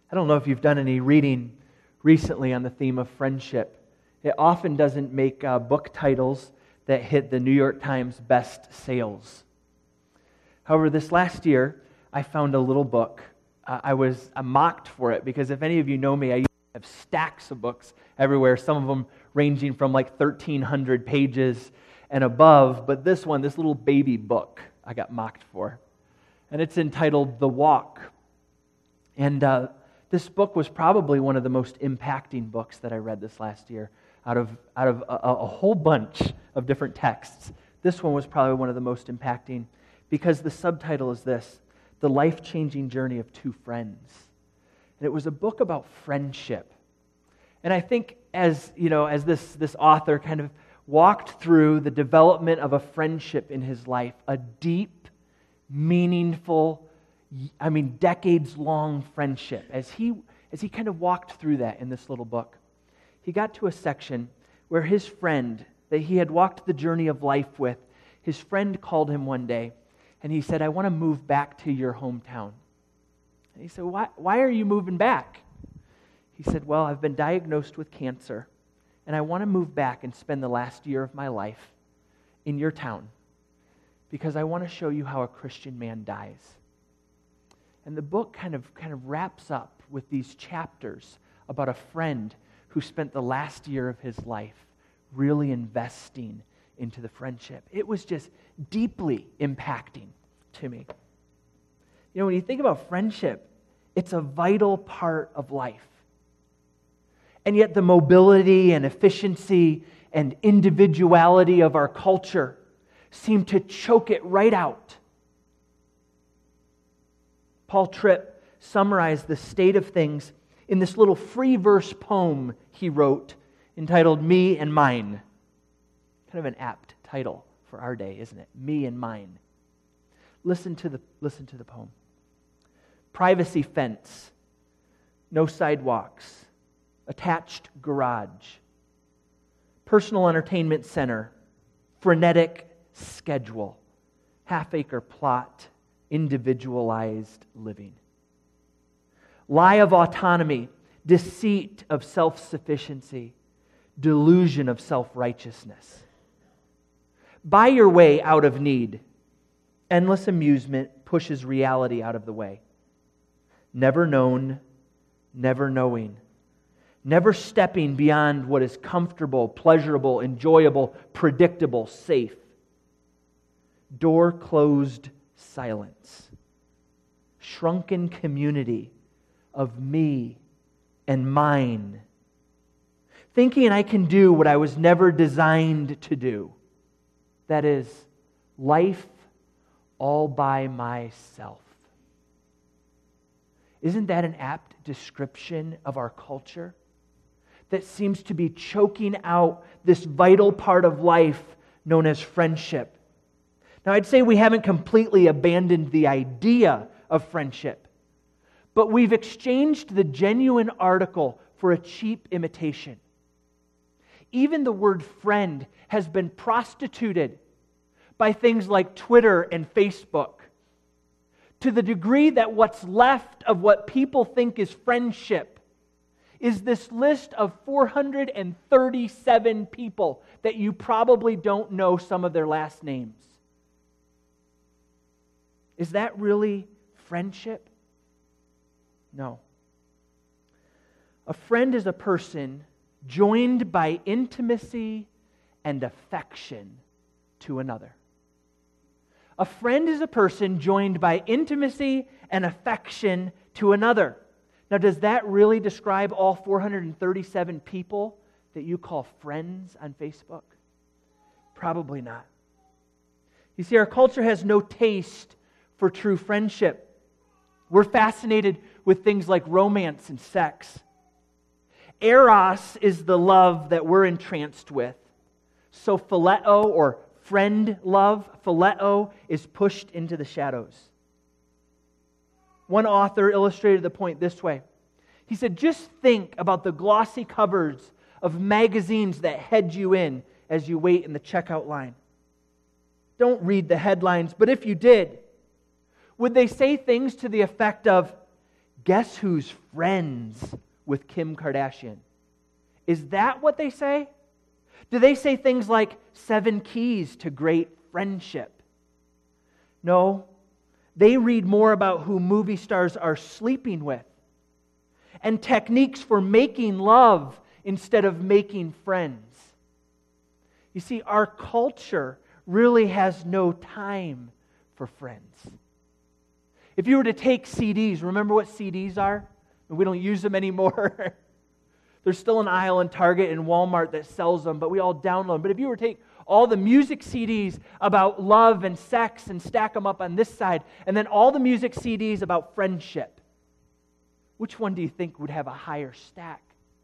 I don't know if you've done any reading recently on the theme of friendship. It often doesn't make book titles that hit the New York Times best sales. However, this last year, I found a little book. I was mocked for it because if any of you know me, I used to have stacks of books everywhere, some of them ranging from like 1,300 pages and above. But this one, this little baby book, I got mocked for. And it's entitled The Walk. And this book was probably one of the most impacting books that I read this last year out of a whole bunch of different texts. This one was probably one of the most impacting because the subtitle is this: The Life-Changing Journey of Two Friends. And it was a book about friendship. And I think as this author kind of walked through the development of a friendship in his life, a deep, meaningful, decades-long friendship, as he kind of walked through that in this little book, he got to a section where his friend that he had walked the journey of life with, his friend called him one day, and he said, "I want to move back to your hometown." And he said, why are you moving back? He said, "Well, I've been diagnosed with cancer, and I want to move back and spend the last year of my life in your town because I want to show you how a Christian man dies." And the book kind of wraps up with these chapters about a friend who spent the last year of his life really investing into the friendship. It was just deeply impacting to me. You know, when you think about friendship, it's a vital part of life. And yet the mobility and efficiency and individuality of our culture seem to choke it right out. Paul Tripp summarized the state of things in this little free verse poem he wrote entitled Me and Mine. Kind of an apt title for our day, isn't it? Me and Mine. Listen to the poem. Privacy fence, no sidewalks, attached garage, personal entertainment center, frenetic schedule, half-acre plot, individualized living. Lie of autonomy, deceit of self-sufficiency, delusion of self-righteousness. Buy your way out of need. Endless amusement pushes reality out of the way. Never known, never knowing. Never stepping beyond what is comfortable, pleasurable, enjoyable, predictable, safe. Door closed silence. Shrunken community of me and mine. Thinking I can do what I was never designed to do. That is, life all by myself. Isn't that an apt description of our culture that seems to be choking out this vital part of life known as friendship? Now, I'd say we haven't completely abandoned the idea of friendship, but we've exchanged the genuine article for a cheap imitation. Even the word friend has been prostituted by things like Twitter and Facebook, to the degree that what's left of what people think is friendship is this list of 437 people that you probably don't know some of their last names. Is that really friendship? No. A friend is a person joined by intimacy and affection to another. A friend is a person joined by intimacy and affection to another. Now, does that really describe all 437 people that you call friends on Facebook? Probably not. You see, our culture has no taste for true friendship. We're fascinated with things like romance and sex. Eros is the love that we're entranced with. So phileo, or friend love, phileo, is pushed into the shadows. One author illustrated the point this way. He said, just think about the glossy covers of magazines that head you in as you wait in the checkout line. Don't read the headlines, but if you did, would they say things to the effect of, guess who's friends with Kim Kardashian? Is that what they say? Do they say things like 7 keys to great friendship? No. They read more about who movie stars are sleeping with and techniques for making love instead of making friends. You see, our culture really has no time for friends. If you were to take CDs, remember what CDs are? We don't use them anymore. There's still an aisle in Target and Walmart that sells them, but we all download them. But if you were to take all the music CDs about love and sex and stack them up on this side, and then all the music CDs about friendship, which one do you think would have a higher stack?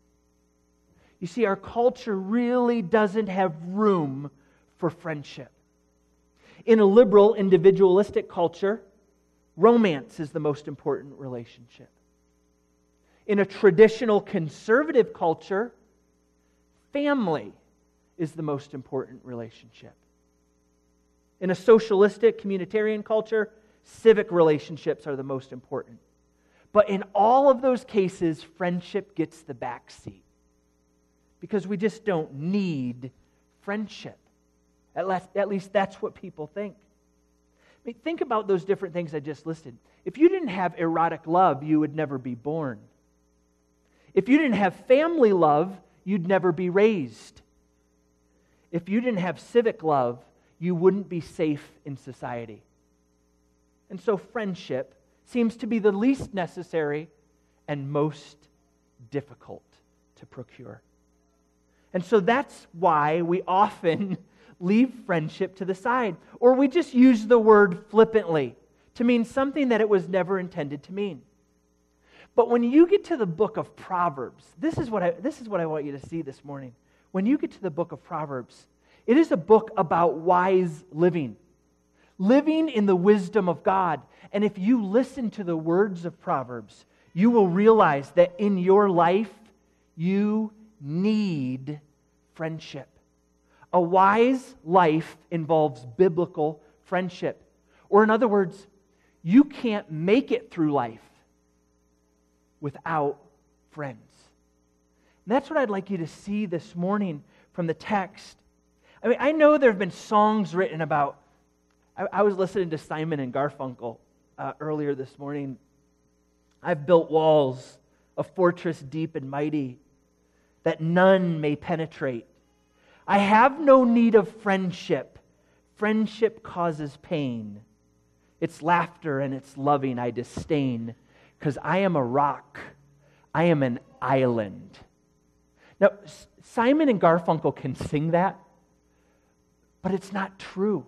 You see, our culture really doesn't have room for friendship. In a liberal, individualistic culture, romance is the most important relationship. In a traditional conservative culture, family is the most important relationship. In a socialistic, communitarian culture, civic relationships are the most important. But in all of those cases, friendship gets the back seat. Because we just don't need friendship. At least that's what people think. I mean, think about those different things I just listed. If you didn't have erotic love, you would never be born. If you didn't have family love, you'd never be raised. If you didn't have civic love, you wouldn't be safe in society. And so friendship seems to be the least necessary and most difficult to procure. And so that's why we often leave friendship to the side, or we just use the word flippantly to mean something that it was never intended to mean. But when you get to the book of Proverbs, this is what I want you to see this morning. When you get to the book of Proverbs, it is a book about wise living in the wisdom of God. And if you listen to the words of Proverbs, you will realize that in your life, you need friendship. A wise life involves biblical friendship. Or in other words, you can't make it through life without friends. And that's what I'd like you to see this morning from the text. I mean, I know there have been songs written about, I was listening to Simon and Garfunkel earlier this morning. I've built walls, a fortress deep and mighty, that none may penetrate. I have no need of friendship. Friendship causes pain. Its laughter and its loving I disdain, because I am a rock. I am an island. Now, Simon and Garfunkel can sing that, but it's not true.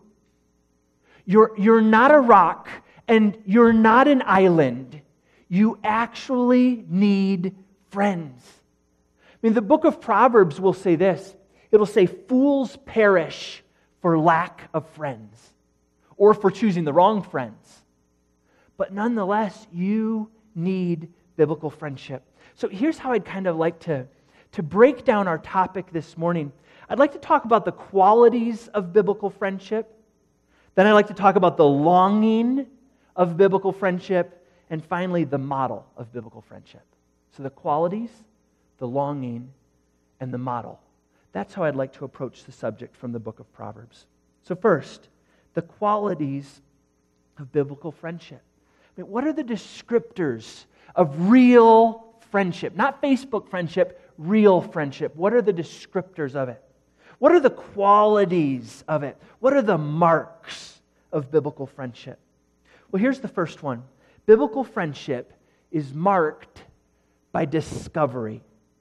You're not a rock, and you're not an island. You actually need friends. I mean, the book of Proverbs will say this. It'll say, fools perish for lack of friends, or for choosing the wrong friends. But nonetheless, you need biblical friendship. So here's how I'd kind of like to break down our topic this morning. I'd like to talk about the qualities of biblical friendship. Then I'd like to talk about the longing of biblical friendship. And finally, the model of biblical friendship. So the qualities, the longing, and the model. That's how I'd like to approach the subject from the book of Proverbs. So first, the qualities of biblical friendship. I mean, what are the descriptors of real friendship? Not Facebook friendship, real friendship. What are the descriptors of it? What are the qualities of it? What are the marks of biblical friendship? Well, here's the first one. Biblical friendship is marked by discovery.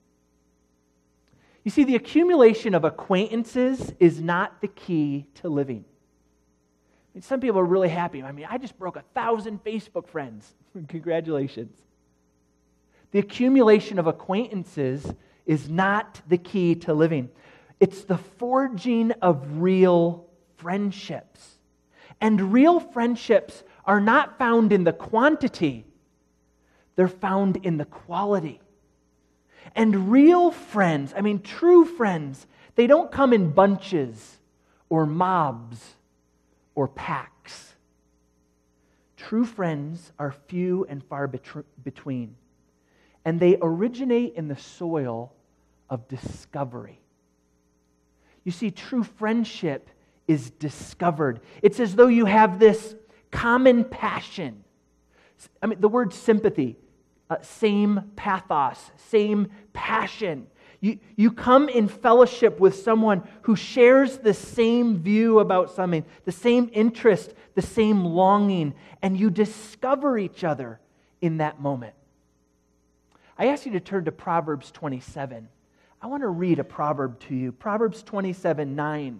You see, the accumulation of acquaintances is not the key to living. I mean, some people are really happy. I mean, I just broke 1,000 Facebook friends. Congratulations. The accumulation of acquaintances is not the key to living. It's the forging of real friendships. And real friendships are not found in the quantity. They're found in the quality. And real friends, I mean true friends, they don't come in bunches or mobs or packs. True friends are few and far between, and they originate in the soil of discovery. You see, true friendship is discovered. It's as though you have this common passion. I mean, the word sympathy, same pathos, same passion. You come in fellowship with someone who shares the same view about something, the same interest, the same longing, and you discover each other in that moment. I ask you to turn to Proverbs 27. I want to read a proverb to you. Proverbs 27:9.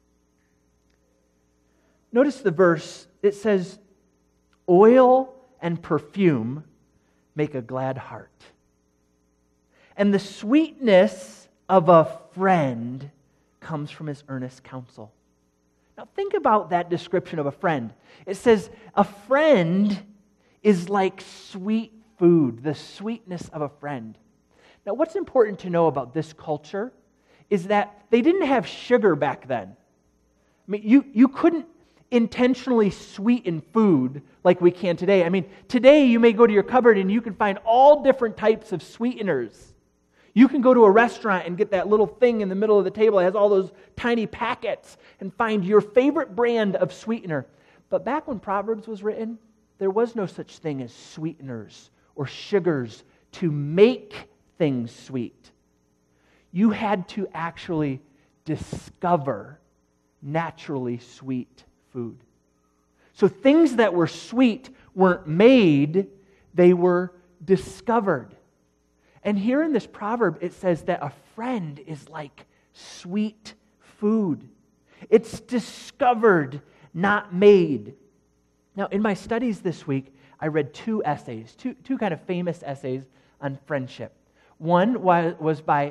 Notice the verse. It says, "Oil and perfume make a glad heart, and the sweetness of a friend comes from his earnest counsel." Now think about that description of a friend. It says a friend is like sweet food, the sweetness of a friend. Now what's important to know about this culture is that they didn't have sugar back then. I mean, you couldn't intentionally sweeten food like we can today. I mean, today you may go to your cupboard and you can find all different types of sweeteners. You can go to a restaurant and get that little thing in the middle of the table that has all those tiny packets and find your favorite brand of sweetener. But back when Proverbs was written, there was no such thing as sweeteners or sugars to make things sweet. You had to actually discover naturally sweet food. So things that were sweet weren't made, they were discovered. And here in this proverb, it says that a friend is like sweet food. It's discovered, not made. Now, in my studies this week, I read two essays, two kind of famous essays on friendship. One was by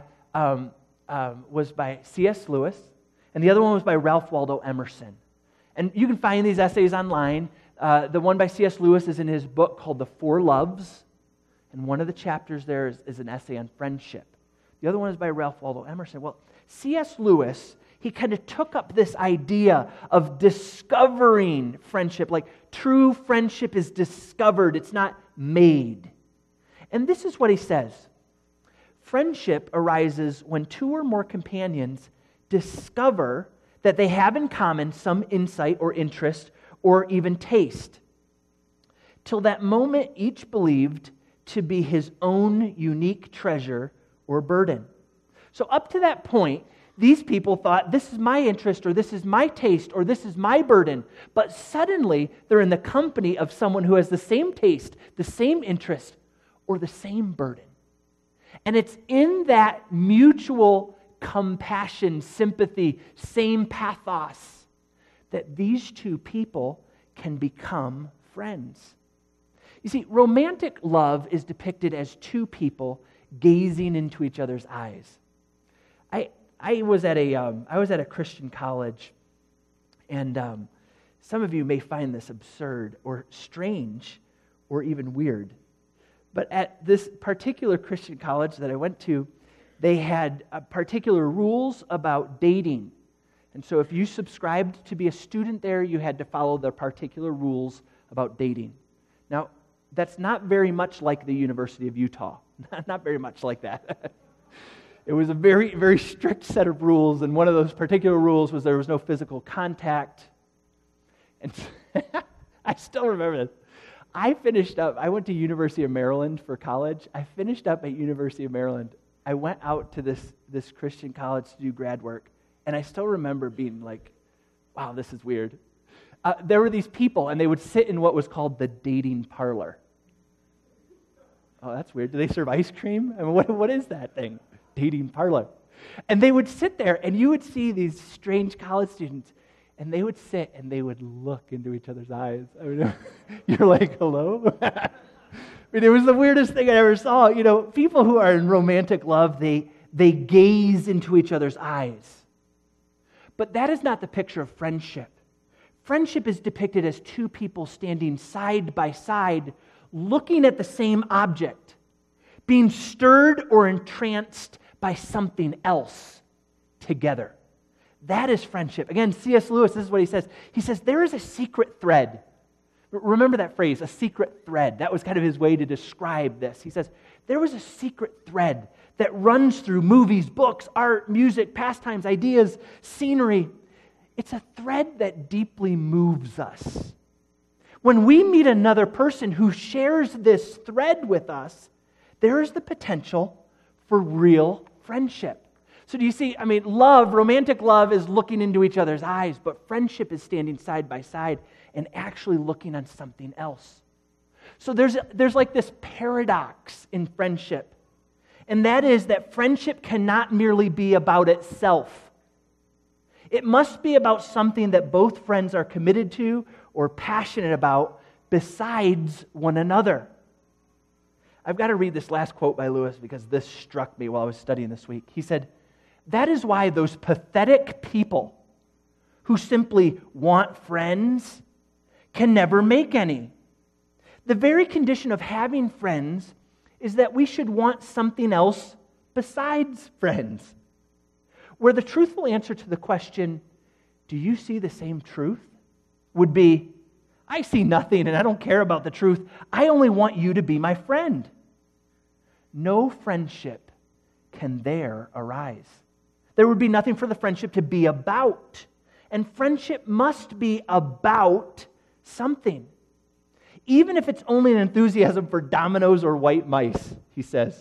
C.S. Lewis, and the other one was by Ralph Waldo Emerson. And you can find these essays online. The one by C.S. Lewis is in his book called The Four Loves, and one of the chapters there is an essay on friendship. The other one is by Ralph Waldo Emerson. Well, C.S. Lewis, he kind of took up this idea of discovering friendship, like true friendship is discovered, it's not made. And this is what he says. Friendship arises when two or more companions discover that they have in common some insight or interest or even taste. Till that moment, each believed to be his own unique treasure or burden. So up to that point, these people thought, this is my interest, or this is my taste, or this is my burden. But suddenly, they're in the company of someone who has the same taste, the same interest, or the same burden. And it's in that mutual compassion, sympathy, same pathos, that these two people can become friends. You see, romantic love is depicted as two people gazing into each other's eyes. I was at a Christian college, and some of you may find this absurd or strange or even weird. But at this particular Christian college that I went to, they had particular rules about dating. And so if you subscribed to be a student there, you had to follow their particular rules about dating. Now, that's not very much like the University of Utah. Not very much like that. It was a very, very strict set of rules, and one of those particular rules was there was no physical contact. And I still remember this. I went to University of Maryland for college. I finished up at University of Maryland. I went out to this Christian college to do grad work, and I still remember being like, wow, this is weird. There were these people, and they would sit in what was called the dating parlor. Oh, that's weird. Do they serve ice cream? I mean, what is that thing? Dating parlor. And they would sit there, and you would see these strange college students, and they would sit and they would look into each other's eyes. I mean, you're like, hello? I mean, it was the weirdest thing I ever saw. You know, people who are in romantic love, they gaze into each other's eyes. But that is not the picture of friendship. Friendship is depicted as two people standing side by side, looking at the same object, being stirred or entranced by something else together. That is friendship. Again, C.S. Lewis, this is what he says. He says, there is a secret thread Remember that phrase, a secret thread. That was kind of his way to describe this. He says, there was a secret thread that runs through movies, books, art, music, pastimes, ideas, scenery. It's a thread that deeply moves us. When we meet another person who shares this thread with us, there is the potential for real friendship. So do you see, love, romantic love is looking into each other's eyes, but friendship is standing side by side and actually looking on something else. So there's like this paradox in friendship, and that is that friendship cannot merely be about itself. It must be about something that both friends are committed to or passionate about besides one another. I've got to read this last quote by Lewis because this struck me while I was studying this week. He said, "That is why those pathetic people who simply want friends can never make any. The very condition of having friends is that we should want something else besides friends. Where the truthful answer to the question, 'Do you see the same truth?' would be, 'I see nothing and I don't care about the truth. I only want you to be my friend.' No friendship can there arise. There would be nothing for the friendship to be about. And friendship must be about something. Even if it's only an enthusiasm for dominoes or white mice," he says.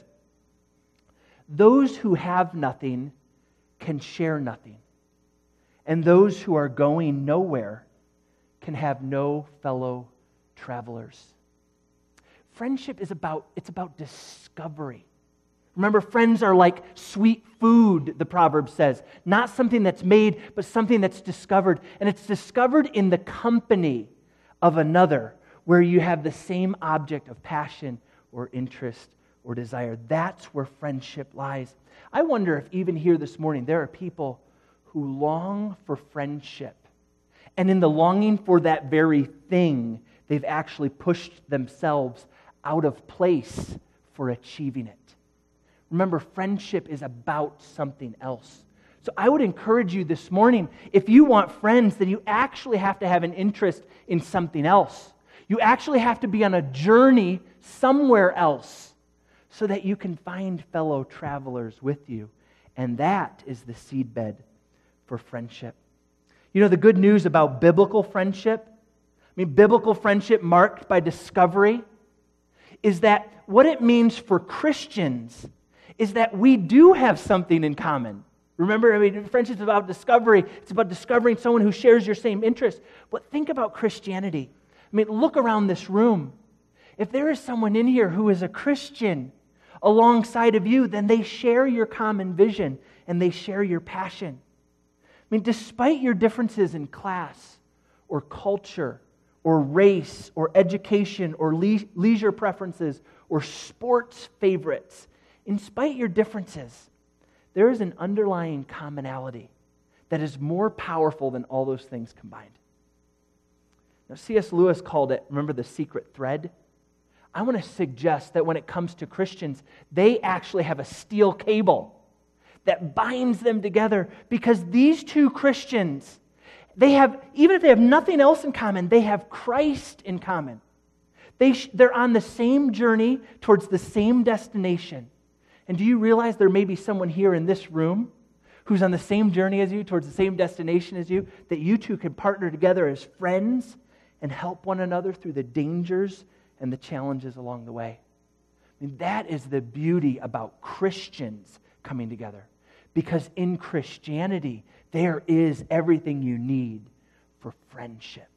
"Those who have nothing can share nothing. And those who are going nowhere can have no fellow travelers." Friendship is about discovery. Remember, friends are like sweet food, the proverb says. Not something that's made, but something that's discovered. And it's discovered in the company of another, where you have the same object of passion or interest or desire. That's where friendship lies. I wonder if even here this morning there are people who long for friendship. And in the longing for that very thing, they've actually pushed themselves out of place for achieving it. Remember, friendship is about something else. So I would encourage you this morning, if you want friends, then you actually have to have an interest in something else. You actually have to be on a journey somewhere else so that you can find fellow travelers with you. And that is the seedbed for friendship. You know, the good news about biblical friendship, biblical friendship marked by discovery, is that what it means for Christians is that we do have something in common. Remember, friendship is about discovery. It's about discovering someone who shares your same interests. But think about Christianity. Look around this room. If there is someone in here who is a Christian alongside of you, then they share your common vision and they share your passion. Despite your differences in class or culture or race or education or leisure preferences or sports favorites, in spite your differences, there is an underlying commonality that is more powerful than all those things combined. Now, C.S. Lewis called it, remember, the secret thread? I want to suggest that when it comes to Christians, they actually have a steel cable that binds them together, because these two Christians, even if they have nothing else in common, they have Christ in common. They're on the same journey towards the same destination. And do you realize there may be someone here in this room who's on the same journey as you, towards the same destination as you, that you two can partner together as friends and help one another through the dangers and the challenges along the way? That is the beauty about Christians coming together. Because in Christianity, there is everything you need for friendship.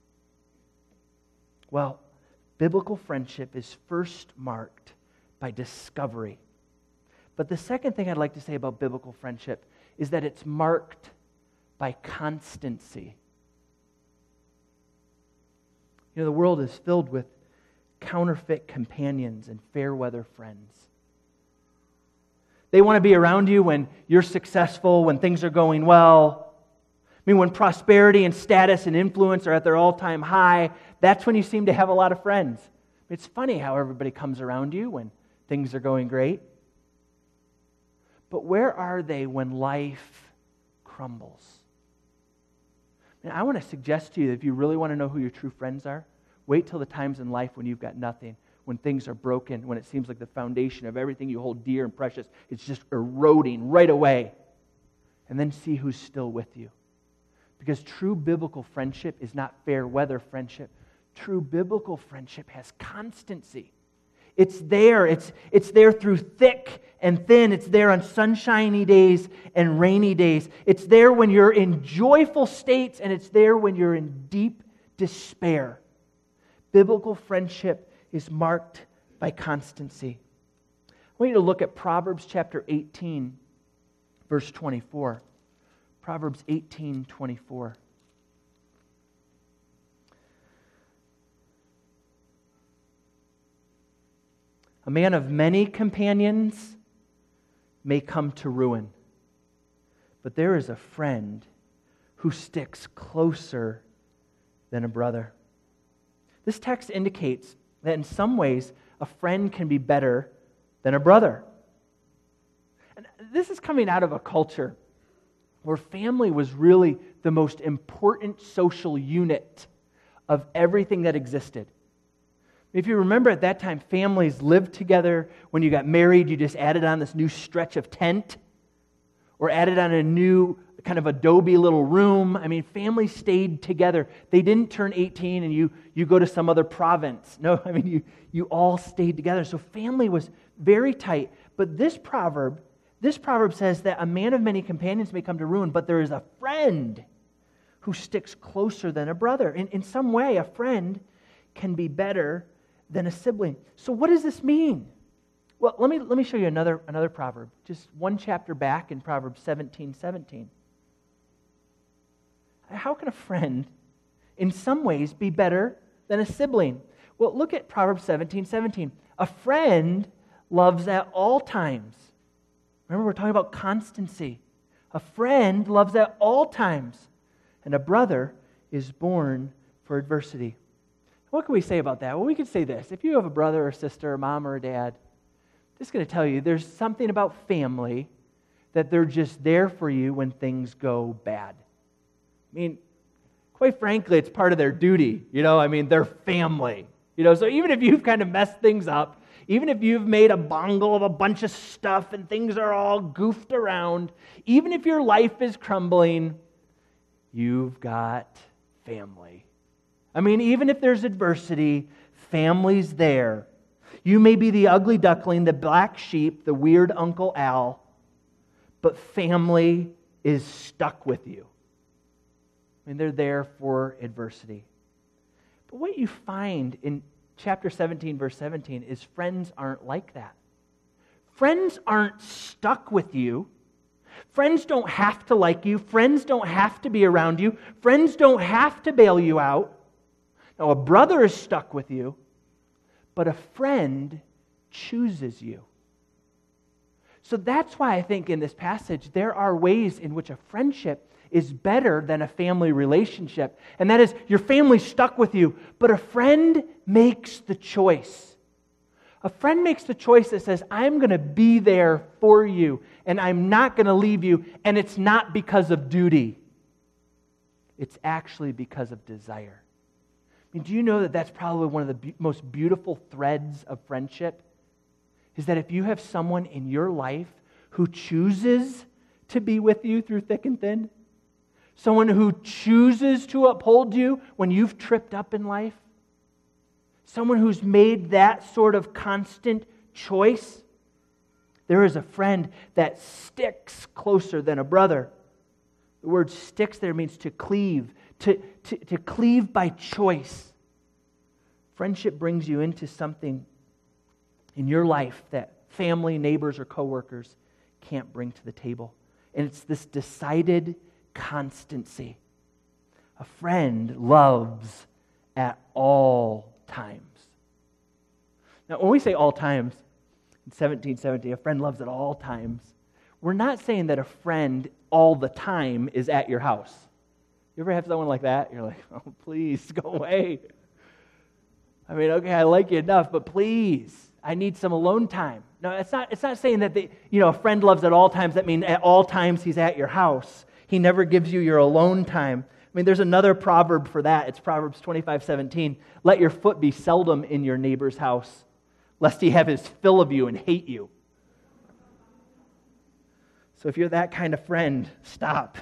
Well, biblical friendship is first marked by discovery. But the second thing I'd like to say about biblical friendship is that it's marked by constancy. The world is filled with counterfeit companions and fair weather friends. They want to be around you when you're successful, when things are going well. When prosperity and status and influence are at their all-time high, that's when you seem to have a lot of friends. It's funny how everybody comes around you when things are going great. But where are they when life crumbles? I want to suggest to you that if you really want to know who your true friends are, Wait till the times in life when you've got nothing, when things are broken, when it seems like the foundation of everything you hold dear and precious is just eroding right away. And then see who's still with you. Because true biblical friendship is not fair weather friendship. True biblical friendship has constancy. It's there. It's there through thick and thin. It's there on sunshiny days and rainy days. It's there when you're in joyful states, and it's there when you're in deep despair. Biblical friendship is marked by constancy. I want you to look at Proverbs chapter 18, verse 24. Proverbs 18:24. A man of many companions may come to ruin, but there is a friend who sticks closer than a brother. This text indicates that in some ways, a friend can be better than a brother. And this is coming out of a culture where family was really the most important social unit of everything that existed. If you remember at that time, families lived together. When you got married, you just added on this new stretch of tent or added on a new kind of adobe little room. I mean, families stayed together. They didn't turn 18 and you go to some other province. No, I mean, you all stayed together. So family was very tight. But this proverb says that a man of many companions may come to ruin, but there is a friend who sticks closer than a brother. In some way, a friend can be better than a sibling. So what does this mean? Well, let me show you another proverb. Just one chapter back in Proverbs 17:17. How can a friend, in some ways, be better than a sibling? Well, look at Proverbs 17:17. A friend loves at all times. Remember, we're talking about constancy. A friend loves at all times, and a brother is born for adversity. What can we say about that? Well, we could say this. If you have a brother or sister, a mom or a dad, I'm just going to tell you, there's something about family that they're just there for you when things go bad. I mean, quite frankly, it's part of their duty. They're family. So even if you've kind of messed things up, even if you've made a bungle of a bunch of stuff and things are all goofed around, even if your life is crumbling, you've got family. Even if there's adversity, family's there. You may be the ugly duckling, the black sheep, the weird Uncle Al, but family is stuck with you. They're there for adversity. But what you find in chapter 17, verse 17, is friends aren't like that. Friends aren't stuck with you. Friends don't have to like you. Friends don't have to be around you. Friends don't have to bail you out. Now, a brother is stuck with you, but a friend chooses you. So that's why I think in this passage there are ways in which a friendship is better than a family relationship. And that is, your family's stuck with you, but a friend makes the choice. A friend makes the choice that says, I'm going to be there for you, and I'm not going to leave you, and it's not because of duty. It's actually because of desire. Do you know that that's probably one of the most beautiful threads of friendship? Is that if you have someone in your life who chooses to be with you through thick and thin, someone who chooses to uphold you when you've tripped up in life, someone who's made that sort of constant choice, there is a friend that sticks closer than a brother. The word sticks there means to cleave, to cleave by choice. Friendship brings you into something in your life that family, neighbors, or coworkers can't bring to the table. And it's this decided constancy. A friend loves at all times. Now, when we say all times, in 1770, a friend loves at all times, we're not saying that a friend all the time is at your house. You ever have someone like that? You're like, oh, please, go away. Okay, I like you enough, but please, I need some alone time. No, it's not saying that a friend loves at all times. That means at all times he's at your house. He never gives you your alone time. mean, there's another proverb for that. It's Proverbs 25:17. Let your foot be seldom in your neighbor's house, lest he have his fill of you and hate you. So if you're that kind of friend, stop.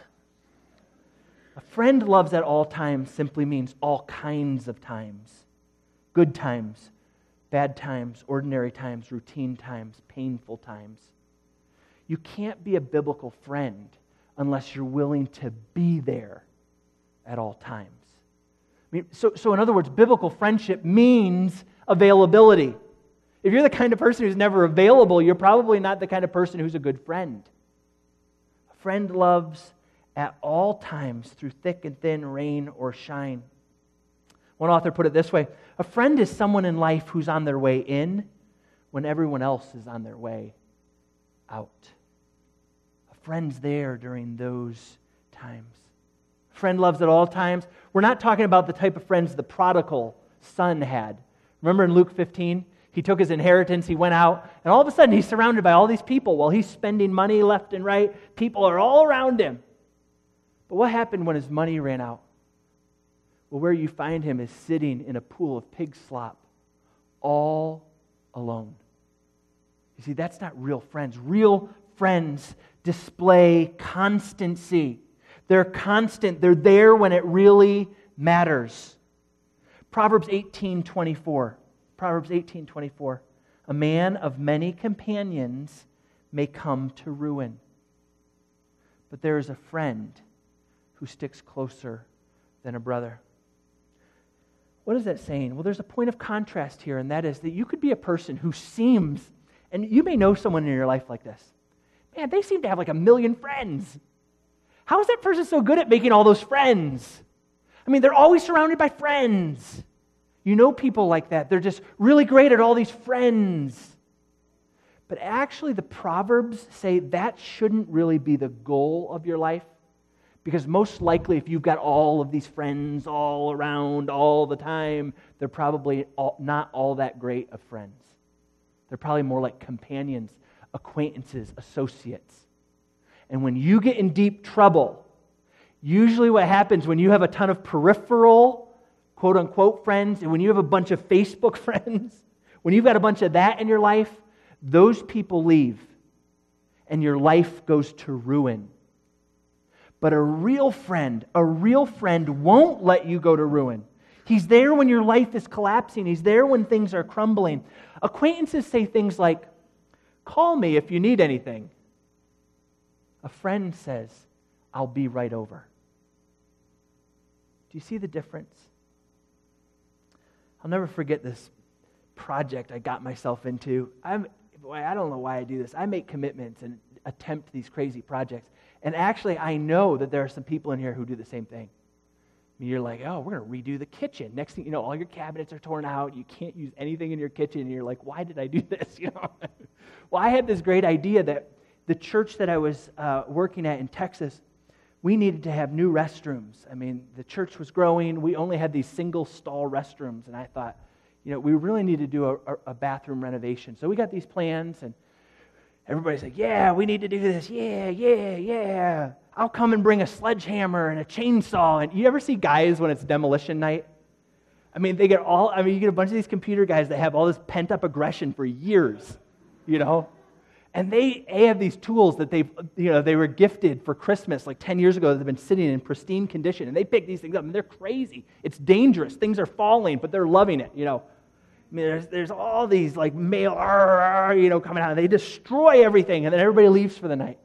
A friend loves at all times simply means all kinds of times. Good times, bad times, ordinary times, routine times, painful times. You can't be a biblical friend unless you're willing to be there at all times. I mean, so in other words, biblical friendship means availability. If you're the kind of person who's never available, you're probably not the kind of person who's a good friend. A friend loves at all times, through thick and thin, rain or shine. One author put it this way: a friend is someone in life who's on their way in when everyone else is on their way out. A friend's there during those times. A friend loves at all times. We're not talking about the type of friends the prodigal son had. Remember in Luke 15? He took his inheritance, he went out, and all of a sudden he's surrounded by all these people while he's spending money left and right. People are all around him. But what happened when his money ran out? Well, where you find him is sitting in a pool of pig slop, all alone. You see, that's not real friends. Real friends display constancy. They're constant. They're there when it really matters. Proverbs 18:24. Proverbs 18:24. A man of many companions may come to ruin, but there is a friend who sticks closer than a brother. What is that saying? Well, there's a point of contrast here, and that is that you could be a person who seems, and you may know someone in your life like this. Man, they seem to have like 1 million friends. How is that person so good at making all those friends? I mean, they're always surrounded by friends. You know people like that. They're just really great at all these friends. But actually, the Proverbs say that shouldn't really be the goal of your life. Because most likely, if you've got all of these friends all around all the time, they're probably not all that great of friends. They're probably more like companions, acquaintances, associates. And when you get in deep trouble, usually what happens when you have a ton of peripheral, quote-unquote friends, and when you have a bunch of Facebook friends, when you've got a bunch of that in your life, those people leave, and your life goes to ruin. But a real friend won't let you go to ruin. He's there when your life is collapsing. He's there when things are crumbling. Acquaintances say things like, call me if you need anything. A friend says, I'll be right over. Do you see the difference? I'll never forget this project I got myself into. I don't know why I do this. I make commitments and attempt these crazy projects. And actually, I know that there are some people in here who do the same thing. I mean, you're like, oh, we're going to redo the kitchen. Next thing you know, all your cabinets are torn out. You can't use anything in your kitchen. And you're like, why did I do this? Well, I had this great idea that the church that I was working at in Texas, we needed to have new restrooms. I mean, the church was growing. We only had these single stall restrooms. And I thought, we really need to do a bathroom renovation. So we got these plans, and everybody's like, yeah, we need to do this. Yeah. I'll come and bring a sledgehammer and a chainsaw. And you ever see guys when it's demolition night? I mean, you get a bunch of these computer guys that have all this pent-up aggression for years, And they have these tools that they were gifted for Christmas like 10 years ago that have been sitting in pristine condition. And they pick these things up, and they're crazy. It's dangerous. Things are falling, but they're loving it, I mean, there's all these like male, coming out. And they destroy everything, and then everybody leaves for the night.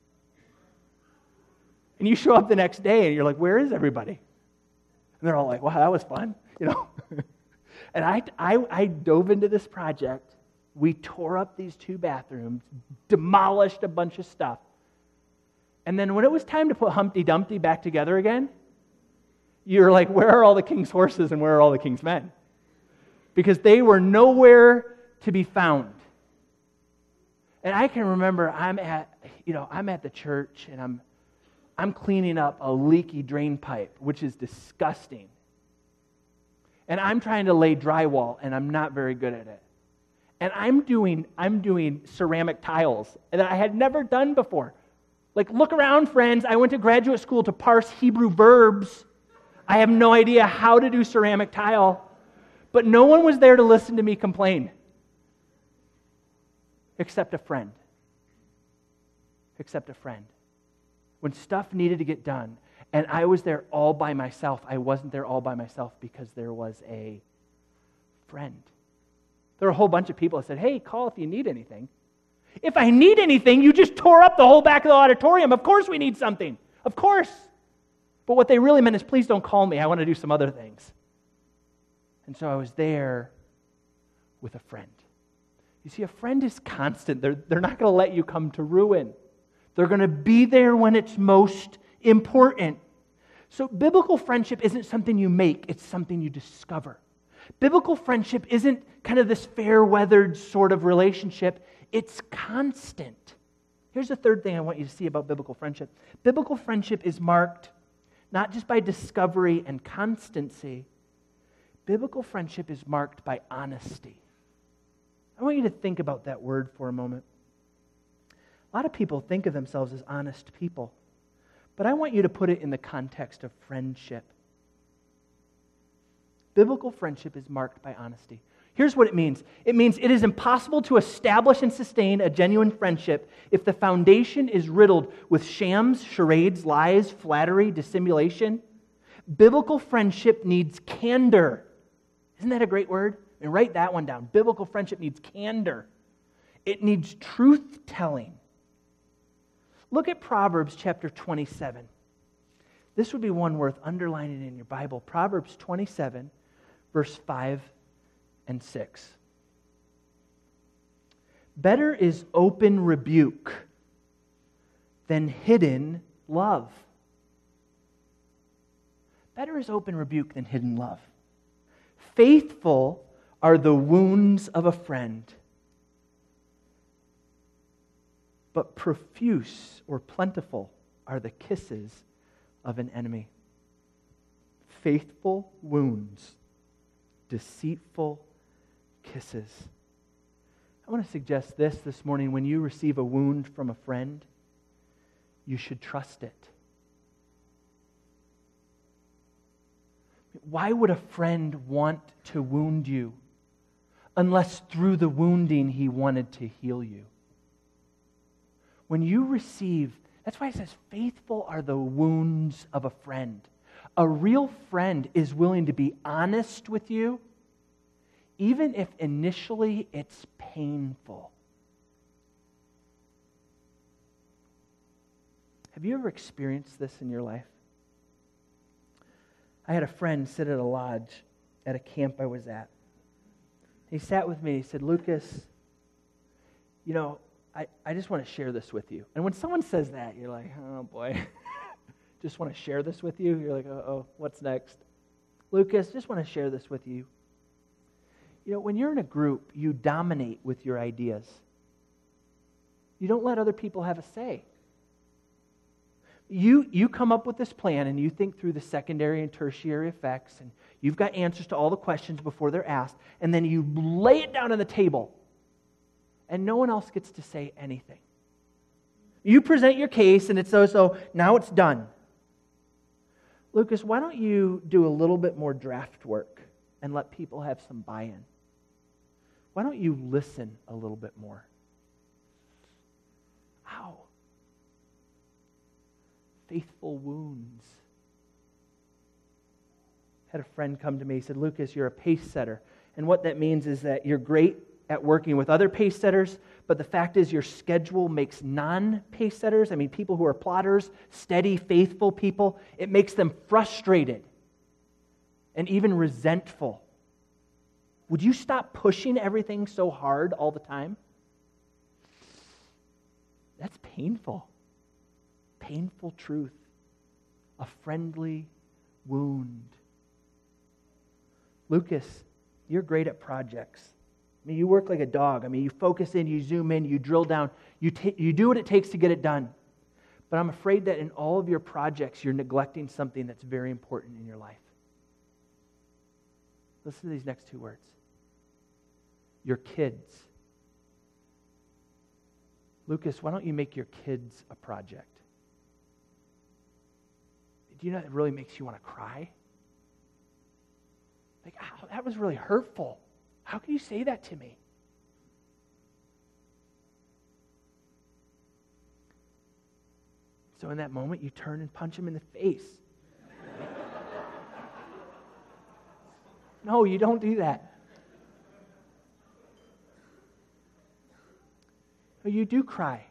And you show up the next day, and you're like, where is everybody? And they're all like, wow, that was fun, And I dove into this project. We tore up these 2 bathrooms, demolished a bunch of stuff. And then when it was time to put Humpty Dumpty back together again, you're like, where are all the king's horses and where are all the king's men? Because they were nowhere to be found. And I can remember I'm at the church, and I'm cleaning up a leaky drain pipe, which is disgusting. And I'm trying to lay drywall, and I'm not very good at it. And I'm doing ceramic tiles that I had never done before. Like, look around, friends. I went to graduate school to parse Hebrew verbs. I have no idea how to do ceramic tile. But no one was there to listen to me complain. Except a friend. Except a friend. When stuff needed to get done, and I was there all by myself, I wasn't there all by myself because there was a friend. There were a whole bunch of people that said, hey, call if you need anything. If I need anything, you just tore up the whole back of the auditorium. Of course we need something. Of course. But what they really meant is, please don't call me. I want to do some other things. And so I was there with a friend. You see, a friend is constant. They're not going to let you come to ruin. They're going to be there when it's most important. So biblical friendship isn't something you make. It's something you discover. Biblical friendship isn't kind of this fair-weathered sort of relationship. It's constant. Here's the third thing I want you to see about biblical friendship. Biblical friendship is marked not just by discovery and constancy. Biblical friendship is marked by honesty. I want you to think about that word for a moment. A lot of people think of themselves as honest people, but I want you to put it in the context of friendship. Biblical friendship is marked by honesty. Here's what it means. It means it is impossible to establish and sustain a genuine friendship if the foundation is riddled with shams, charades, lies, flattery, dissimulation. Biblical friendship needs candor. Isn't that a great word? And write that one down. Biblical friendship needs candor. It needs truth-telling. Look at Proverbs chapter 27. This would be one worth underlining in your Bible. Proverbs 27, verse 5 and 6. Better is open rebuke than hidden love. Better is open rebuke than hidden love. Faithful are the wounds of a friend, but profuse or plentiful are the kisses of an enemy. Faithful wounds, deceitful kisses. I want to suggest this morning. When you receive a wound from a friend, you should trust it. Why would a friend want to wound you unless through the wounding he wanted to heal you? When you receive, that's why it says, faithful are the wounds of a friend. A real friend is willing to be honest with you, even if initially it's painful. Have you ever experienced this in your life? I had a friend sit at a lodge at a camp I was at. He sat with me. He said, Lucas, you know, I just want to share this with you. And when someone says that, you're like, oh boy, just want to share this with you? You're like, uh-oh, what's next? Lucas, just want to share this with you. You know, when you're in a group, you dominate with your ideas. You don't let other people have a say. You come up with this plan and you think through the secondary and tertiary effects, and you've got answers to all the questions before they're asked, and then you lay it down on the table, and no one else gets to say anything. You present your case, and it's so now it's done. Lucas, why don't you do a little bit more draft work and let people have some buy-in? Why don't you listen a little bit more? Ow. Faithful wounds. Had a friend come to me. He said, Lucas, you're a pace setter. And what that means is that you're great at working with other pace setters, but the fact is your schedule makes non-pace setters, people who are plotters, steady, faithful people, it makes them frustrated and even resentful. Would you stop pushing everything so hard all the time? That's painful. Painful truth. A friendly wound. Lucas, you're great at projects. You work like a dog. You focus in, you zoom in, you drill down. You do what it takes to get it done. But I'm afraid that in all of your projects, you're neglecting something that's very important in your life. Listen to these next two words. Your kids. Lucas, why don't you make your kids a project? Do you know that really makes you want to cry? Like, oh, that was really hurtful. How can you say that to me? So in that moment, you turn and punch him in the face. No, you don't do that. But you do cry.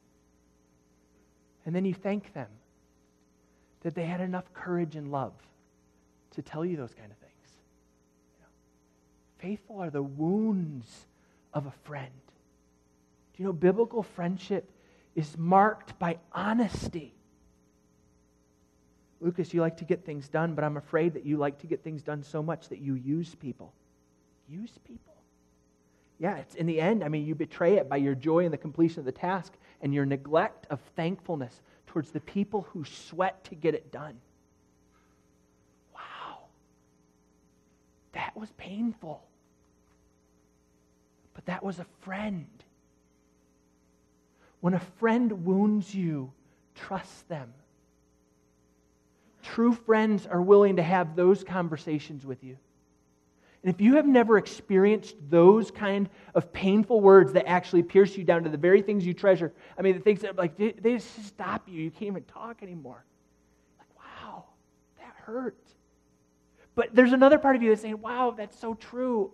And then you thank them that they had enough courage and love to tell you those kind of things. Faithful are the wounds of a friend. Do you know biblical friendship is marked by honesty? Lucas, you like to get things done, but I'm afraid that you like to get things done so much that you use people. Use people. Yeah, it's in the end, you betray it by your joy in the completion of the task and your neglect of thankfulness towards the people who sweat to get it done. Wow. That was painful. But that was a friend. When a friend wounds you, trust them. True friends are willing to have those conversations with you. And if you have never experienced those kind of painful words that actually pierce you down to the very things you treasure, the things that they just stop you. You can't even talk anymore. Like, wow, that hurt. But there's another part of you that's saying, wow, that's so true.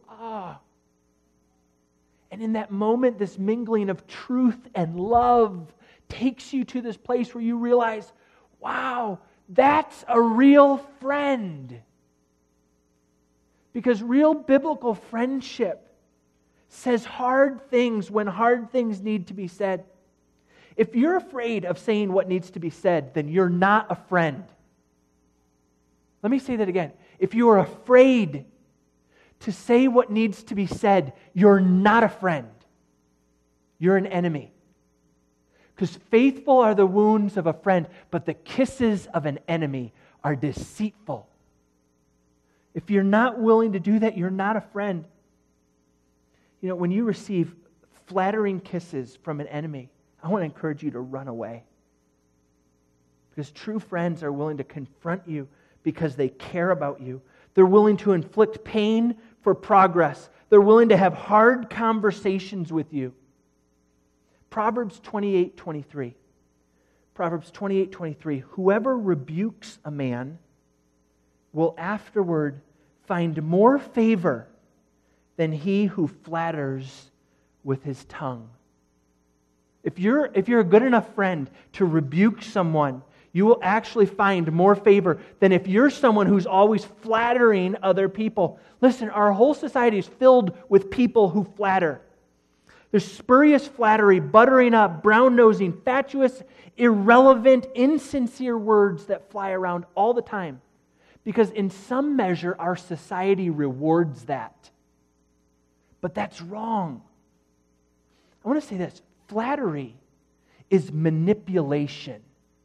And in that moment, this mingling of truth and love takes you to this place where you realize, wow, that's a real friend. Because real biblical friendship says hard things when hard things need to be said. If you're afraid of saying what needs to be said, then you're not a friend. Let me say that again. If you are afraid to say what needs to be said, you're not a friend. You're an enemy. Because faithful are the wounds of a friend, but the kisses of an enemy are deceitful. If you're not willing to do that, you're not a friend. When you receive flattering kisses from an enemy, I want to encourage you to run away. Because true friends are willing to confront you because they care about you. They're willing to inflict pain for progress. They're willing to have hard conversations with you. Proverbs 28:23. Proverbs 28:23. Whoever rebukes a man will afterward find more favor than he who flatters with his tongue. If you're a good enough friend to rebuke someone, you will actually find more favor than if you're someone who's always flattering other people. Listen, our whole society is filled with people who flatter. There's spurious flattery, buttering up, brown-nosing, fatuous, irrelevant, insincere words that fly around all the time. Because in some measure, our society rewards that. But that's wrong. I want to say this. Flattery is manipulation.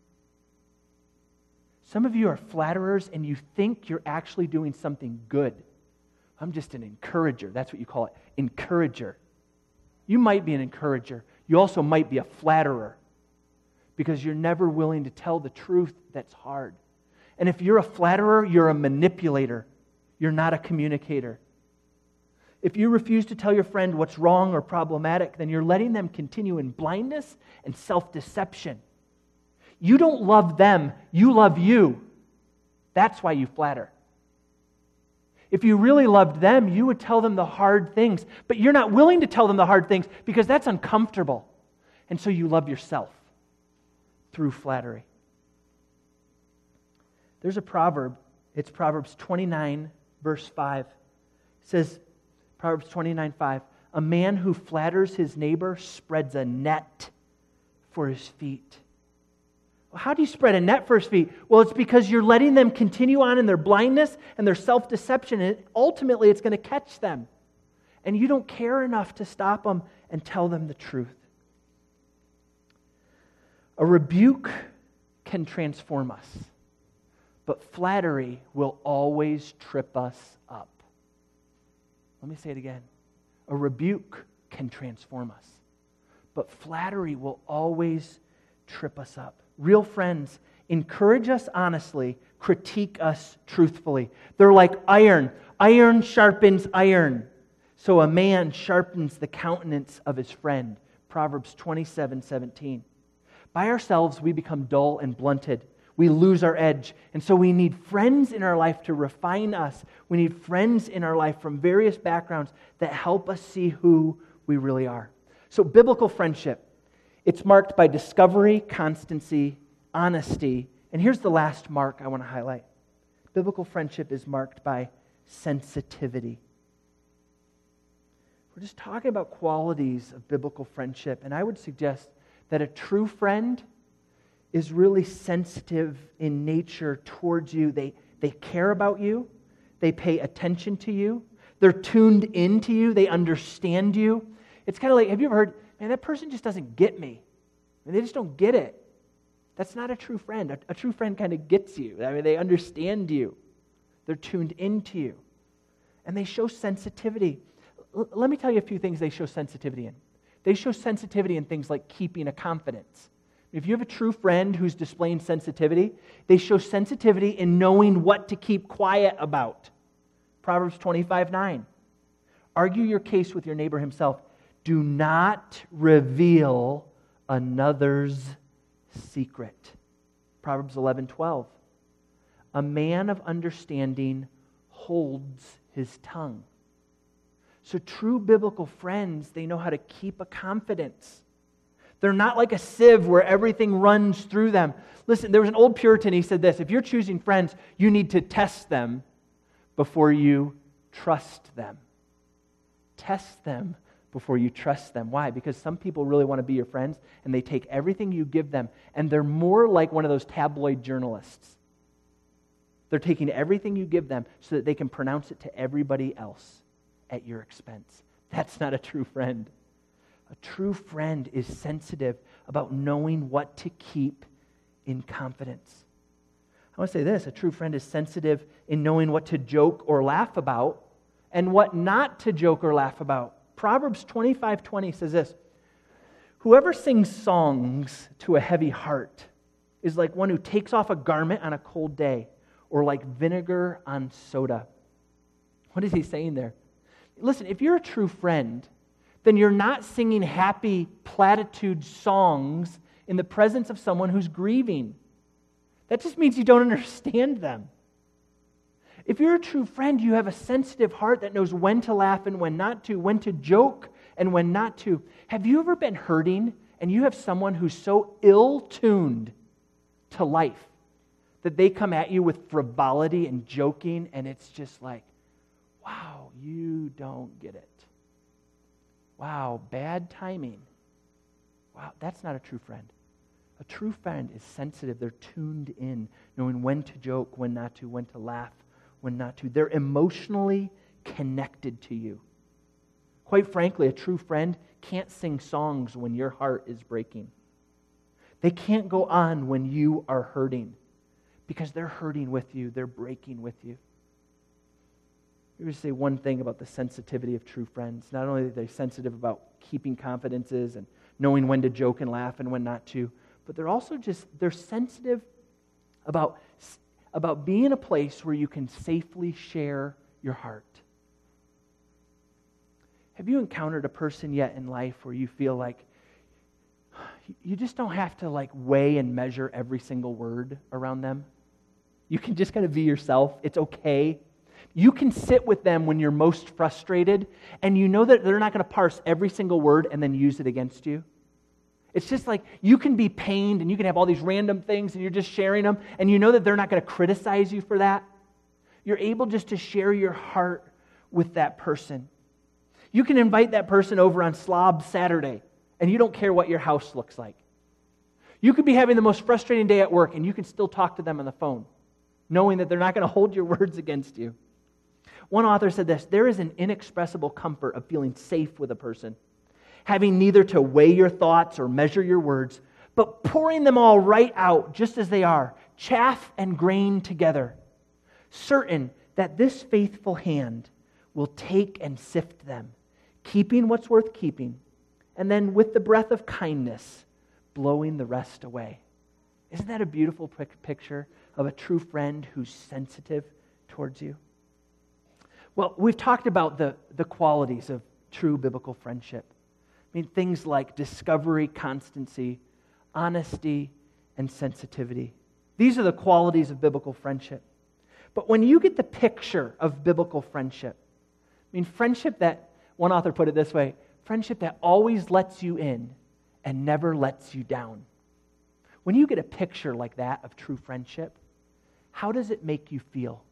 Some of you are flatterers and you think you're actually doing something good. I'm just an encourager. That's what you call it. Encourager. You might be an encourager. You also might be a flatterer because you're never willing to tell the truth that's hard. And if you're a flatterer, you're a manipulator. You're not a communicator. If you refuse to tell your friend what's wrong or problematic, then you're letting them continue in blindness and self-deception. You don't love them, you love you. That's why you flatter. If you really loved them, you would tell them the hard things. But you're not willing to tell them the hard things because that's uncomfortable. And so you love yourself through flattery. There's a proverb. It's Proverbs 29, verse 5. It says, Proverbs 29:5, a man who flatters his neighbor spreads a net for his feet. Well, how do you spread a net for his feet? Well, it's because you're letting them continue on in their blindness and their self-deception, and ultimately it's going to catch them. And you don't care enough to stop them and tell them the truth. A rebuke can transform us, but flattery will always trip us up. Let me say it again. A rebuke can transform us, but flattery will always trip us up. Real friends encourage us honestly, critique us truthfully. They're like iron. Iron sharpens iron. So a man sharpens the countenance of his friend. Proverbs 27:17. By ourselves, we become dull and blunted. We lose our edge. And so we need friends in our life to refine us. We need friends in our life from various backgrounds that help us see who we really are. So biblical friendship, it's marked by discovery, constancy, honesty. And here's the last mark I want to highlight. Biblical friendship is marked by sensitivity. We're just talking about qualities of biblical friendship, and I would suggest that a true friend is really sensitive in nature towards you. They care about you. They pay attention to you. They're tuned into you. They understand you. It's kind of like, have you ever heard, man, that person just doesn't get me. I mean, they just don't get it. That's not a true friend. A true friend kind of gets you. I mean, they understand you. They're tuned into you. And they show sensitivity. Let me tell you a few things they show sensitivity in. They show sensitivity in things like keeping a confidence. If you have a true friend who's displaying sensitivity, they show sensitivity in knowing what to keep quiet about. Proverbs 25:9. Argue your case with your neighbor himself. Do not reveal another's secret. Proverbs 11:12. A man of understanding holds his tongue. So true biblical friends, they know how to keep a confidence. They're not like a sieve where everything runs through them. Listen, there was an old Puritan, he said this, if you're choosing friends, you need to test them before you trust them. Test them before you trust them. Why? Because some people really want to be your friends, and they take everything you give them, and they're more like one of those tabloid journalists. They're taking everything you give them so that they can pronounce it to everybody else at your expense. That's not a true friend. A true friend is sensitive about knowing what to keep in confidence. I want to say this, a true friend is sensitive in knowing what to joke or laugh about and what not to joke or laugh about. Proverbs 25:20 says this, whoever sings songs to a heavy heart is like one who takes off a garment on a cold day or like vinegar on soda. What is he saying there? Listen, if you're a true friend, then you're not singing happy platitude songs in the presence of someone who's grieving. That just means you don't understand them. If you're a true friend, you have a sensitive heart that knows when to laugh and when not to, when to joke and when not to. Have you ever been hurting and you have someone who's so ill-tuned to life that they come at you with frivolity and joking and it's just like, wow, you don't get it. Wow, bad timing. Wow, that's not a true friend. A true friend is sensitive. They're tuned in, knowing when to joke, when not to, when to laugh, when not to. They're emotionally connected to you. Quite frankly, a true friend can't sing songs when your heart is breaking. They can't go on when you are hurting because they're hurting with you. They're breaking with you. Let me just say one thing about the sensitivity of true friends. Not only are they sensitive about keeping confidences and knowing when to joke and laugh and when not to, but they're sensitive about being in a place where you can safely share your heart. Have you encountered a person yet in life where you feel like you just don't have to weigh and measure every single word around them? You can just kind of be yourself. It's okay. You can sit with them when you're most frustrated, and you know that they're not going to parse every single word and then use it against you. It's just like you can be pained, and you can have all these random things, and you're just sharing them, and you know that they're not going to criticize you for that. You're able just to share your heart with that person. You can invite that person over on Slob Saturday, and you don't care what your house looks like. You could be having the most frustrating day at work, and you can still talk to them on the phone, knowing that they're not going to hold your words against you. One author said this, there is an inexpressible comfort of feeling safe with a person, having neither to weigh your thoughts or measure your words, but pouring them all right out just as they are, chaff and grain together, certain that this faithful hand will take and sift them, keeping what's worth keeping, and then with the breath of kindness, blowing the rest away. Isn't that a beautiful picture of a true friend who's sensitive towards you? Well, we've talked about the qualities of true biblical friendship. I mean, things like discovery, constancy, honesty, and sensitivity. These are the qualities of biblical friendship. But when you get the picture of biblical friendship, I mean, friendship that, one author put it this way, friendship that always lets you in and never lets you down. When you get a picture like that of true friendship, how does it make you feel?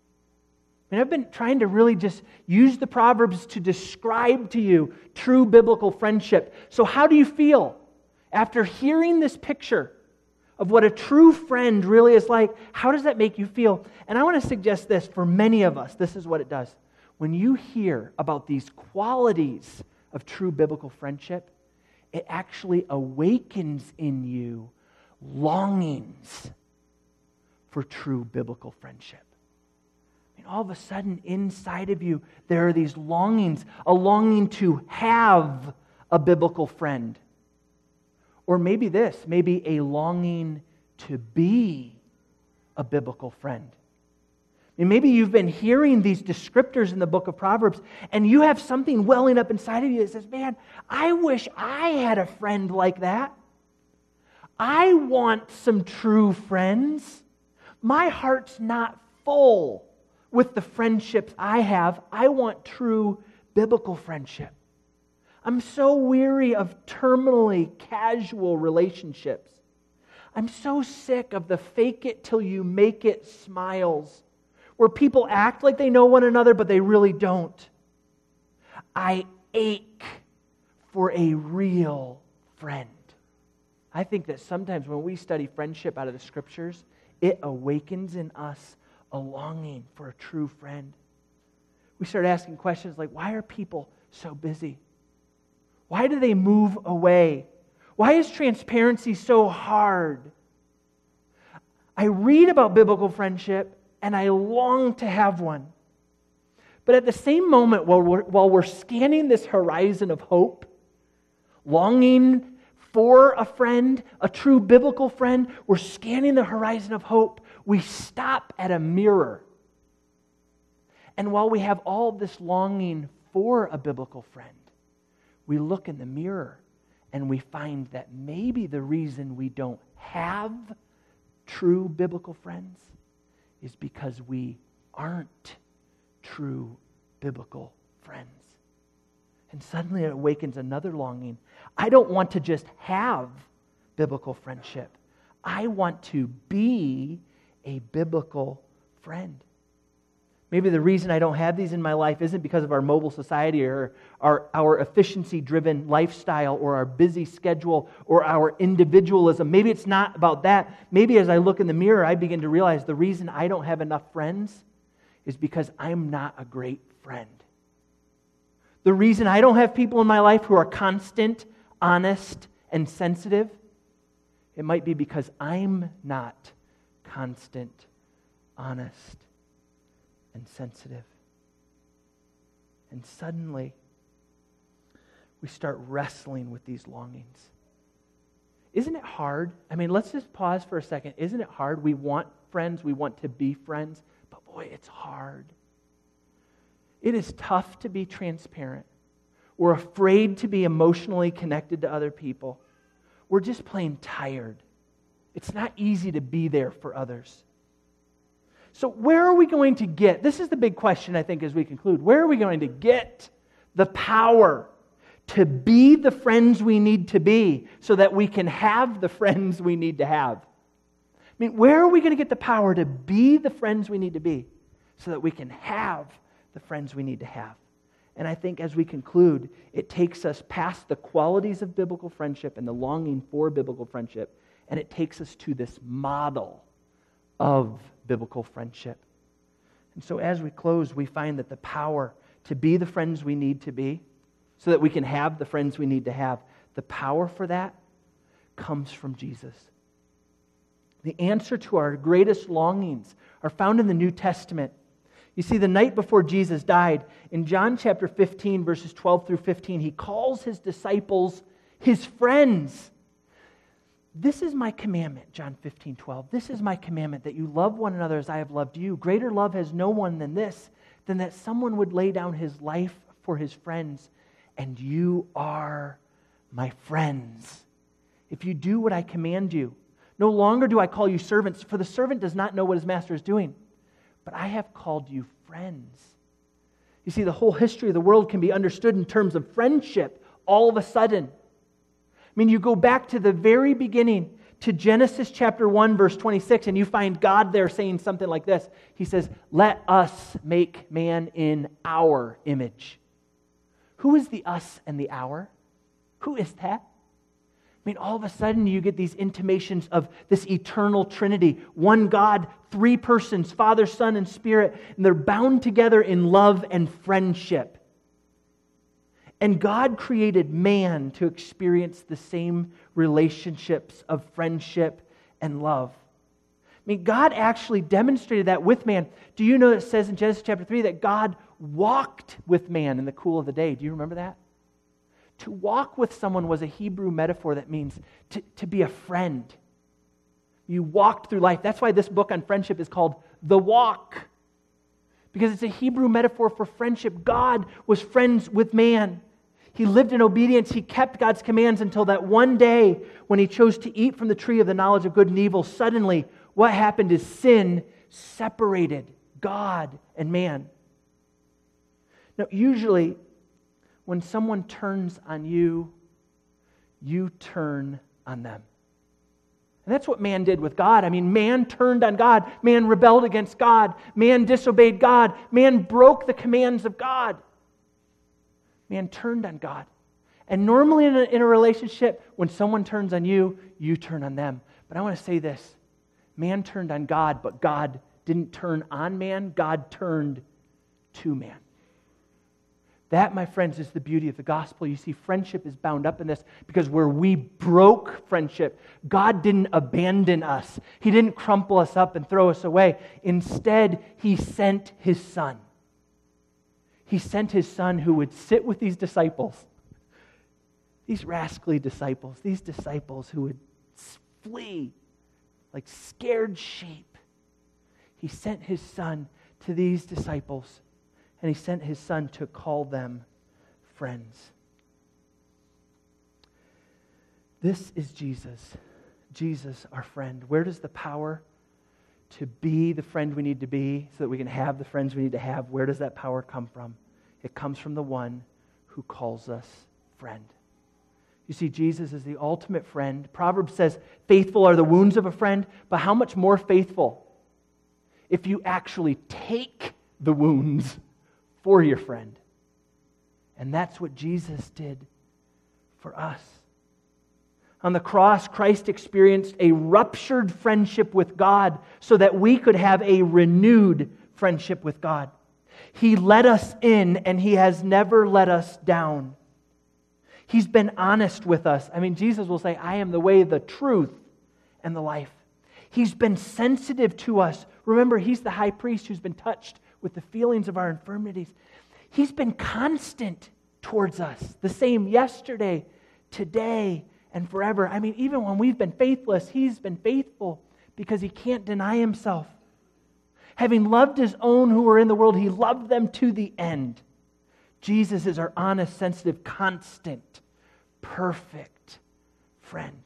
I mean, I've been trying to really just use the Proverbs to describe to you true biblical friendship. So how do you feel after hearing this picture of what a true friend really is like? How does that make you feel? And I want to suggest this for many of us. This is what it does. When you hear about these qualities of true biblical friendship, it actually awakens in you longings for true biblical friendship. I mean, all of a sudden, inside of you, there are these longings, a longing to have a biblical friend. Or maybe a longing to be a biblical friend. I mean, maybe you've been hearing these descriptors in the book of Proverbs, and you have something welling up inside of you that says, man, I wish I had a friend like that. I want some true friends. My heart's not full with the friendships I have. I want true biblical friendship. I'm so weary of terminally casual relationships. I'm so sick of the fake it till you make it smiles, where people act like they know one another, but they really don't. I ache for a real friend. I think that sometimes when we study friendship out of the Scriptures, it awakens in us a longing for a true friend. We start asking questions like, why are people so busy? Why do they move away? Why is transparency so hard? I read about biblical friendship and I long to have one. But at the same moment, while we're scanning this horizon of hope, longing for a friend, a true biblical friend, we're scanning the horizon of hope, we stop at a mirror. And while we have all this longing for a biblical friend, we look in the mirror and we find that maybe the reason we don't have true biblical friends is because we aren't true biblical friends. And suddenly it awakens another longing. I don't want to just have biblical friendship. I want to be a biblical friend. Maybe the reason I don't have these in my life isn't because of our mobile society or our efficiency-driven lifestyle or our busy schedule or our individualism. Maybe it's not about that. Maybe as I look in the mirror, I begin to realize the reason I don't have enough friends is because I'm not a great friend. The reason I don't have people in my life who are constant, honest, and sensitive, it might be because I'm not constant, honest, and sensitive. And suddenly, we start wrestling with these longings. Isn't it hard? I mean, let's just pause for a second. Isn't it hard? We want friends, we want to be friends, but boy, it's hard. It is tough to be transparent. We're afraid to be emotionally connected to other people. We're just plain tired. It's not easy to be there for others. So where are we going to get, this is the big question I think as we conclude, where are we going to get the power to be the friends we need to be so that we can have the friends we need to have? I mean, where are we going to get the power to be the friends we need to be so that we can have the friends we need to have? And I think as we conclude, it takes us past the qualities of biblical friendship and the longing for biblical friendship, and it takes us to this model of biblical friendship. And so as we close, we find that the power to be the friends we need to be so that we can have the friends we need to have, the power for that comes from Jesus. The answer to our greatest longings are found in the New Testament. You see, the night before Jesus died, in John chapter 15, verses 12 through 15, he calls his disciples his friends. This is my commandment, John 15:12. This is my commandment, that you love one another as I have loved you. Greater love has no one than this, than that someone would lay down his life for his friends. And you are my friends, if you do what I command you. No longer do I call you servants, for the servant does not know what his master is doing. But I have called you friends. You see, the whole history of the world can be understood in terms of friendship all of a sudden. I mean, you go back to the very beginning, to Genesis chapter 1, verse 26, and you find God there saying something like this. He says, let us make man in our image. Who is the us and the our? Who is that? I mean, all of a sudden you get these intimations of this eternal Trinity. One God, three persons, Father, Son, and Spirit, and they're bound together in love and friendship. And God created man to experience the same relationships of friendship and love. I mean, God actually demonstrated that with man. Do you know it says in Genesis chapter 3 that God walked with man in the cool of the day? Do you remember that? To walk with someone was a Hebrew metaphor that means to be a friend. You walked through life. That's why this book on friendship is called The Walk. Because it's a Hebrew metaphor for friendship. God was friends with man. He lived in obedience. He kept God's commands until that one day when he chose to eat from the tree of the knowledge of good and evil. Suddenly, what happened is sin separated God and man. Now, usually, when someone turns on you, you turn on them. And that's what man did with God. I mean, man turned on God. Man rebelled against God. Man disobeyed God. Man broke the commands of God. Man turned on God. And normally in a relationship, when someone turns on you, you turn on them. But I want to say this. Man turned on God, but God didn't turn on man. God turned to man. That, my friends, is the beauty of the gospel. You see, friendship is bound up in this because where we broke friendship, God didn't abandon us. He didn't crumple us up and throw us away. Instead, He sent His Son. He sent His Son who would sit with these disciples, these rascally disciples, these disciples who would flee like scared sheep. He sent His Son to these disciples, and He sent His Son to call them friends. This is Jesus. Jesus, our friend. Where does the power to be the friend we need to be so that we can have the friends we need to have, where does that power come from? It comes from the one who calls us friend. You see, Jesus is the ultimate friend. Proverbs says, faithful are the wounds of a friend, but how much more faithful if you actually take the wounds for your friend. And that's what Jesus did for us. On the cross, Christ experienced a ruptured friendship with God so that we could have a renewed friendship with God. He let us in, and He has never let us down. He's been honest with us. I mean, Jesus will say, I am the way, the truth, and the life. He's been sensitive to us. Remember, He's the high priest who's been touched with the feelings of our infirmities. He's been constant towards us, the same yesterday, today, and forever. I mean, even when we've been faithless, He's been faithful because He can't deny Himself. Having loved His own who were in the world, He loved them to the end. Jesus is our honest, sensitive, constant, perfect friend.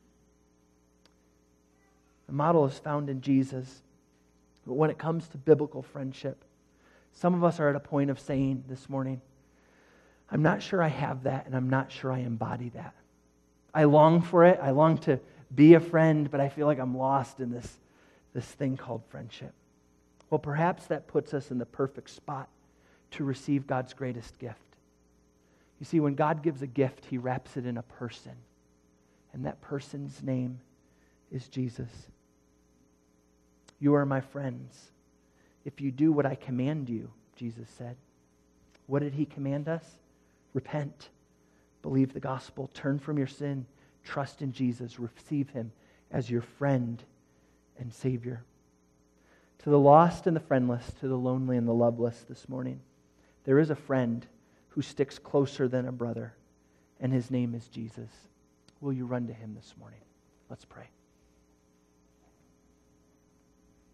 The model is found in Jesus. But when it comes to biblical friendship, some of us are at a point of saying this morning, I'm not sure I have that, and I'm not sure I embody that. I long for it. I long to be a friend, but I feel like I'm lost in this thing called friendship. Well, perhaps that puts us in the perfect spot to receive God's greatest gift. You see, when God gives a gift, He wraps it in a person. And that person's name is Jesus. You are my friends if you do what I command you, Jesus said. What did He command us? Repent. Believe the gospel. Turn from your sin. Trust in Jesus. Receive Him as your friend and Savior. To the lost and the friendless, to the lonely and the loveless this morning, there is a friend who sticks closer than a brother, and His name is Jesus. Will you run to Him this morning? Let's pray.